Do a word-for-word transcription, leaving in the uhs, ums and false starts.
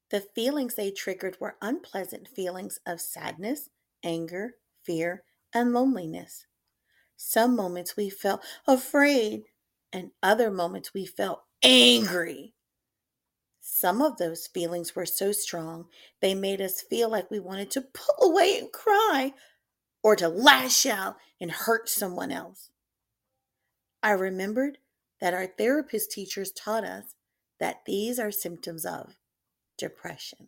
The feelings they triggered were unpleasant feelings of sadness, anger, fear, and loneliness. Some moments we felt afraid, and other moments we felt angry. Some of those feelings were so strong, they made us feel like we wanted to pull away and cry or to lash out and hurt someone else. I remembered that our therapist teachers taught us that these are symptoms of depression.